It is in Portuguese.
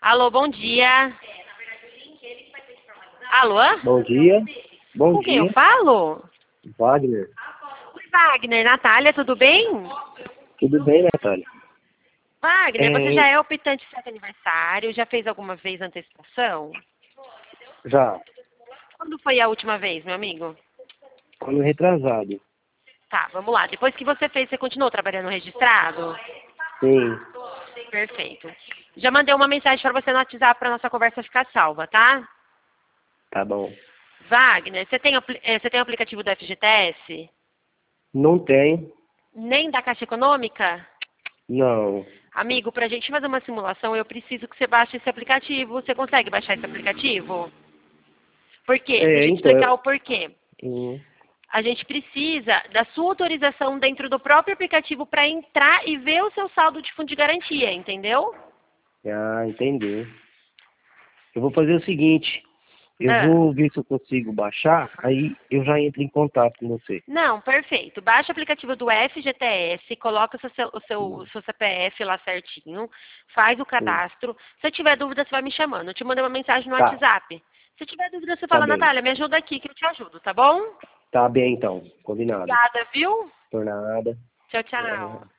Alô, bom dia. Alô? Bom dia. Bom Com quem eu dia. falo? Wagner. Oi, Wagner. Natália, tudo bem? Tudo bem, Natália? Wagner, você já É, é optante de certo aniversário? Já fez alguma vez antecipação? já. Quando foi a última vez, meu amigo? Ano retrasado. Tá, vamos lá. Depois que você fez, você continuou trabalhando registrado? Sim. Perfeito. Já mandei uma mensagem para você no WhatsApp para nossa conversa ficar salva, tá? Tá bom. Wagner, você tem o aplicativo do FGTS? Não tem? Nem da Caixa Econômica? Não. Amigo, para a gente fazer uma simulação, eu preciso que você baixe esse aplicativo. Você consegue baixar esse aplicativo? Por quê? Deixa É, eu te então, explicar o porquê. hum, A gente precisa da sua autorização dentro do próprio aplicativo para entrar e ver o seu saldo de fundo de garantia, entendeu? entendi. Eu vou fazer o seguinte. Eu Ah. vou ver se eu consigo baixar, aí eu já entro em contato com você. Não, perfeito. Baixa o aplicativo do FGTS, coloca o seu CPF lá certinho, faz o Sim. cadastro. Se tiver dúvida, você vai me chamando. Eu te mandei uma mensagem no Tá, WhatsApp. Se tiver dúvida, você tá fala, bem. Natália, me ajuda aqui que eu te ajudo, tá bom? Tá bem então, combinado. Obrigada, viu? Por nada. Tchau, tchau.